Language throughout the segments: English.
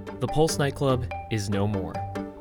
The Pulse nightclub is no more.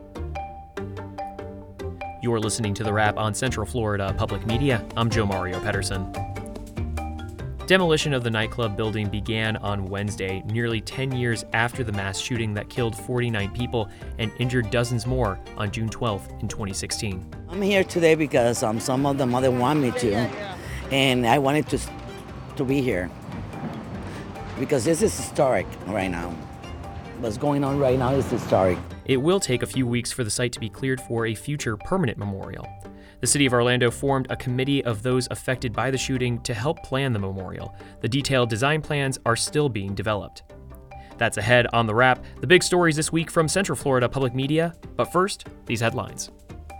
You're listening to The Wrap on Central Florida Public Media. I'm Joe Mario Pedersen. Demolition of the nightclub building began on Wednesday, nearly 10 years after the mass shooting that killed 49 people and injured dozens more on June 12th in 2016. I'm here today because some of the mother want me to, and I wanted to be here because this is historic right now. What's going on right now is historic. It will take a few weeks for the site to be cleared for a future permanent memorial. The city of Orlando formed a committee of those affected by the shooting to help plan the memorial. The detailed design plans are still being developed. That's ahead on The Wrap. The big stories this week from Central Florida Public Media. But first, these headlines.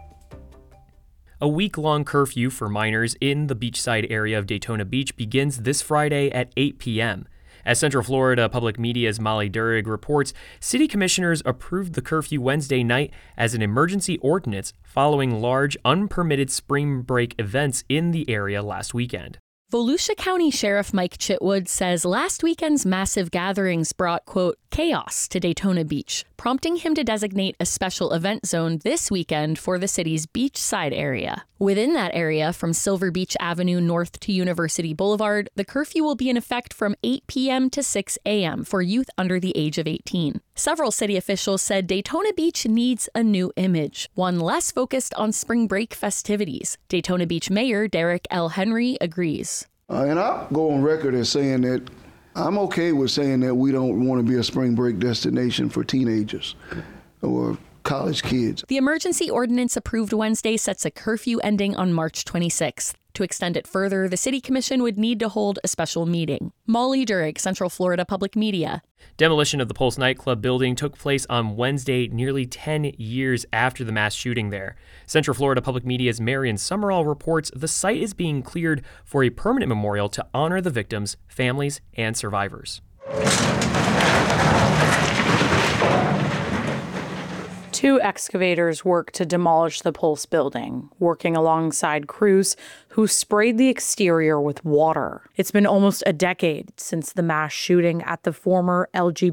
A week-long curfew for minors in the beachside area of Daytona Beach begins this Friday at 8 p.m. As Central Florida Public Media's Molly Durig reports, city commissioners approved the curfew Wednesday night as an emergency ordinance following large, unpermitted spring break events in the area last weekend. Volusia County Sheriff Mike Chitwood says last weekend's massive gatherings brought, quote, chaos to Daytona Beach, prompting him to designate a special event zone this weekend for the city's beachside area. Within that area, from Silver Beach Avenue north to University Boulevard, the curfew will be in effect from 8 p.m. to 6 a.m. for youth under the age of 18. Several city officials said Daytona Beach needs a new image, one less focused on spring break festivities. Daytona Beach Mayor Derek L. Henry agrees. And I'll go on record as saying that I'm okay with saying that we don't want to be a spring break destination for teenagers or college kids. The emergency ordinance approved Wednesday sets a curfew ending on March 26th. To extend it further, the City Commission would need to hold a special meeting. Molly Durig, Central Florida Public Media. Demolition of the Pulse nightclub building took place on Wednesday, nearly 10 years after the mass shooting there. Central Florida Public Media's Marion Summerall reports the site is being cleared for a permanent memorial to honor the victims, families, and survivors. Two excavators worked to demolish the Pulse building, working alongside crews who sprayed the exterior with water. It's been almost a decade since the mass shooting at the former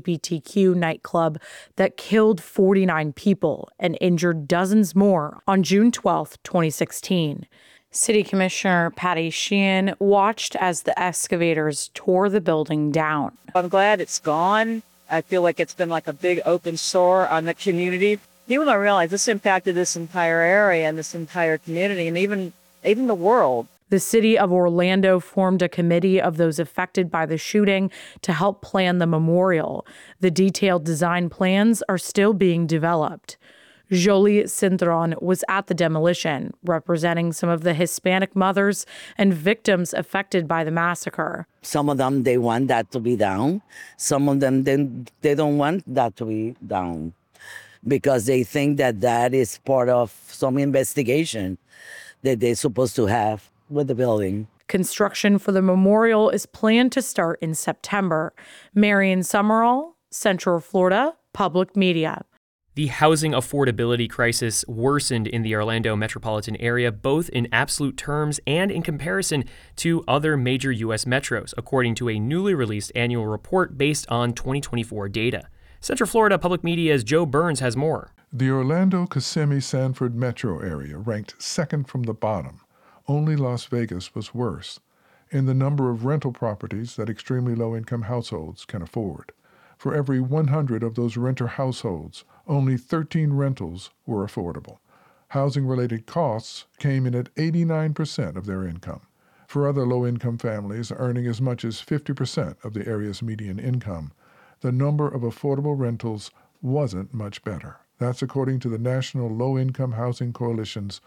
LGBTQ nightclub that killed 49 people and injured dozens more on June 12, 2016. City Commissioner Patty Sheehan watched as the excavators tore the building down. I'm glad it's gone. I feel like it's been like a big open sore on the community. People don't realize this impacted this entire area and this entire community and even the world. The city of Orlando formed a committee of those affected by the shooting to help plan the memorial. The detailed design plans are still being developed. Jolie Cintron was at the demolition, representing some of the Hispanic mothers and victims affected by the massacre. Some of them, they want that to be down. Some of them, they don't want that to be down because they think that that is part of some investigation that they're supposed to have with the building. Construction for the memorial is planned to start in September. Marion Summerall, Central Florida Public Media. The housing affordability crisis worsened in the Orlando metropolitan area, both in absolute terms and in comparison to other major U.S. metros, according to a newly released annual report based on 2024 data. Central Florida Public Media's Joe Burns has more. The Orlando-Kissimmee-Sanford metro area ranked second from the bottom. Only Las Vegas was worse in the number of rental properties that extremely low-income households can afford. For every 100 of those renter households, only 13 rentals were affordable. Housing-related costs came in at 89% of their income. For other low-income families earning as much as 50% of the area's median income, the number of affordable rentals wasn't much better. That's according to the National Low-Income Housing Coalition's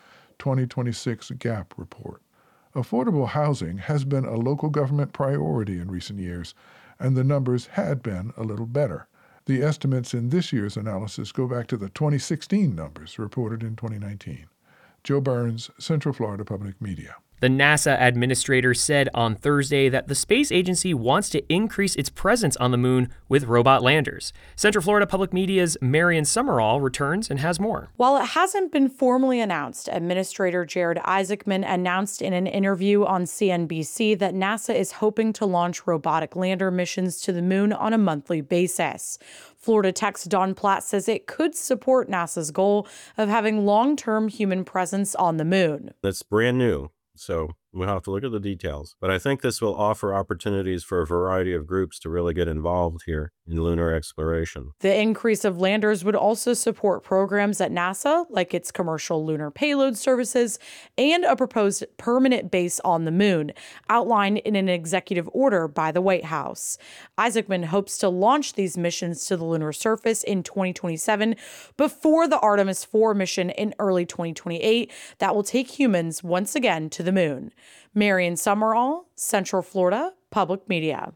2026 GAP report. Affordable housing has been a local government priority in recent years, and the numbers had been a little better. The estimates in this year's analysis go back to the 2016 numbers reported in 2019. Joe Burns, Central Florida Public Media. The NASA administrator said on Thursday that the space agency wants to increase its presence on the moon with robot landers. Central Florida Public Media's Marion Summerall returns and has more. While it hasn't been formally announced, Administrator Jared Isaacman announced in an interview on CNBC that NASA is hoping to launch robotic lander missions to the moon on a monthly basis. Florida Tech's Don Platt says it could support NASA's goal of having long-term human presence on the moon. That's brand new, so we'll have to look at the details. But I think this will offer opportunities for a variety of groups to really get involved here in lunar exploration. The increase of landers would also support programs at NASA, like its commercial lunar payload services, and a proposed permanent base on the moon, outlined in an executive order by the White House. Isaacman hopes to launch these missions to the lunar surface in 2027 before the Artemis 4 mission in early 2028 that will take humans once again to the moon. Marion Summerall, Central Florida Public Media.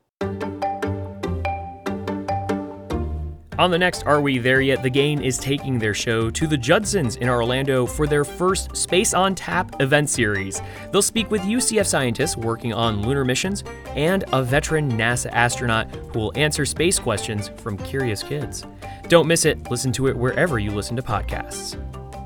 On the next Are We There Yet?, The Gain is taking their show to the Judsons in Orlando for their first Space on Tap event series. They'll speak with UCF scientists working on lunar missions and a veteran NASA astronaut who will answer space questions from curious kids. Don't miss it. Listen to it wherever you listen to podcasts.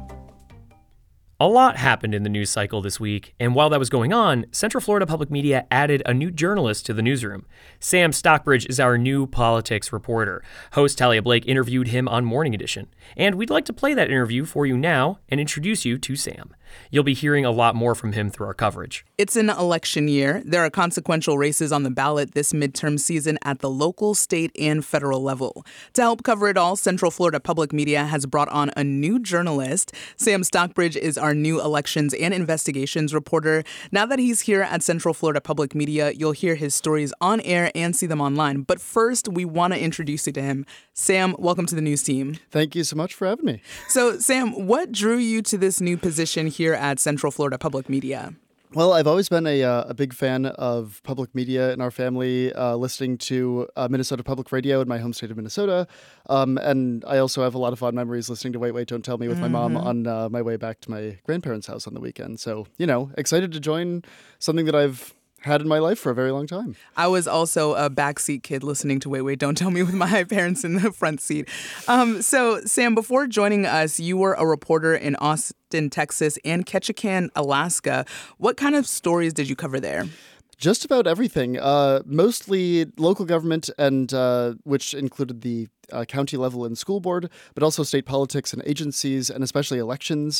A lot happened in the news cycle this week, and while that was going on, Central Florida Public Media added a new journalist to the newsroom. Sam Stockbridge is our new politics reporter. Host Talia Blake interviewed him on Morning Edition, and we'd like to play that interview for you now and introduce you to Sam. You'll be hearing a lot more from him through our coverage. It's an election year. There are consequential races on the ballot this midterm season at the local, state, and federal level. To help cover it all, Central Florida Public Media has brought on a new journalist. Sam Stockbridge is our new elections and investigations reporter. Now that he's here at Central Florida Public Media, you'll hear his stories on air and see them online. But first, we want to introduce you to him. Sam, welcome to the news team. Thank you so much for having me. So, Sam, what drew you to this new position here at Central Florida Public Media? Well, I've always been a big fan of public media in our family, listening to Minnesota Public Radio in my home state of Minnesota. And I also have a lot of fond memories listening to Wait, Wait, Don't Tell Me with my mom on my way back to my grandparents' house on the weekend. So, excited to join something that I've had in my life for a very long time. I was also a backseat kid listening to Wait, Wait, Don't Tell Me with my parents in the front seat. So, Sam, before joining us, you were a reporter in Austin, Texas, and Ketchikan, Alaska. What kind of stories did you cover there? Just about everything, mostly local government, and which included the county level and school board, but also state politics and agencies, and especially elections.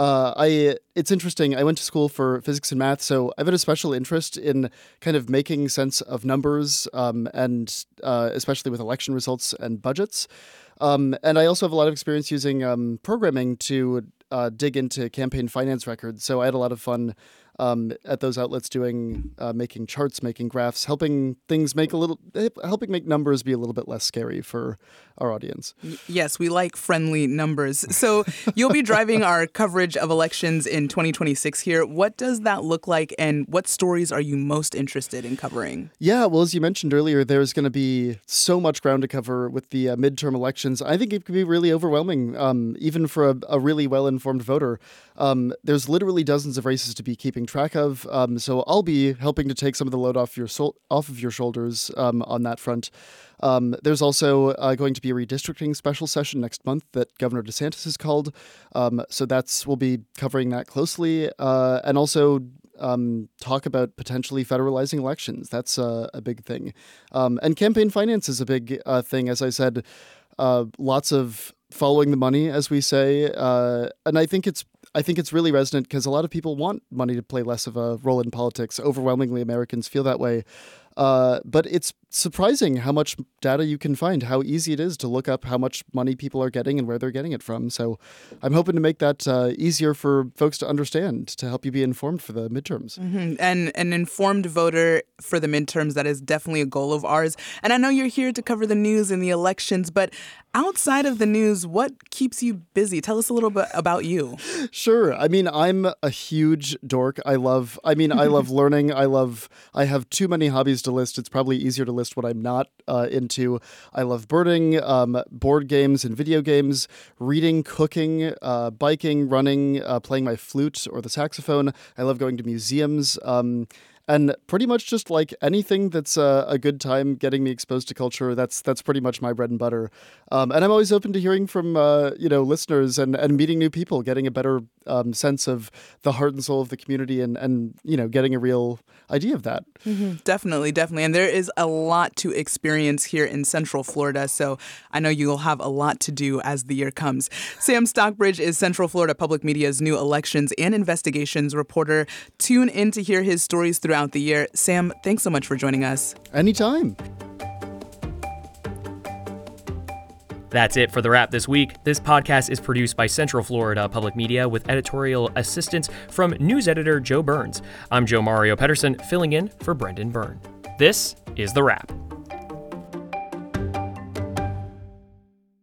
It's interesting. I went to school for physics and math, so I've had a special interest in kind of making sense of numbers, and especially with election results and budgets. And I also have a lot of experience using programming to dig into campaign finance records. So I had a lot of fun at those outlets doing making charts, making graphs, helping make numbers be a little bit less scary for our audience. Yes, we like friendly numbers. So you'll be driving our coverage of elections in 2026 here. What does that look like, and what stories are you most interested in covering? Yeah, well, as you mentioned earlier, there's going to be so much ground to cover with the midterm elections. I think it could be really overwhelming, even for a really well-informed voter. There's literally dozens of races to be keeping track of, so I'll be helping to take some of the load off of your shoulders on that front. There's also going to be a redistricting special session next month that Governor DeSantis has called, so we'll be covering that closely, and also talk about potentially federalizing elections. That's a big thing, and campaign finance is a big thing. As I said, lots of following the money, as we say, and I think it's really resonant because a lot of people want money to play less of a role in politics. Overwhelmingly, Americans feel that way. But it's surprising how much data you can find, how easy it is to look up how much money people are getting and where they're getting it from. So I'm hoping to make that easier for folks to understand, to help you be informed for the midterms. Mm-hmm. And an informed voter for the midterms, that is definitely a goal of ours. And I know you're here to cover the news and the elections, but outside of the news, what keeps you busy? Tell us a little bit about you. Sure. I mean, I'm a huge dork. I love learning. I have too many hobbies to list. It's probably easier to list list what I'm not into. I love birding, board games and video games, reading, cooking, biking, running, playing my flute or the saxophone. I love going to museums. And pretty much just like anything that's a good time getting me exposed to culture, that's pretty much my bread and butter. And I'm always open to hearing from listeners and meeting new people, getting a better sense of the heart and soul of the community and getting a real idea of that. Mm-hmm. Definitely. And there is a lot to experience here in Central Florida, so I know you'll have a lot to do as the year comes. Sam Stockbridge is Central Florida Public Media's new elections and investigations reporter. Tune in to hear his stories throughout the year. Sam, thanks so much for joining us. Anytime. That's it for The Wrap this week. This podcast is produced by Central Florida Public Media with editorial assistance from news editor Joe Burns. I'm Joe Mario Pedersen, filling in for Brendan Byrne. This is The Wrap.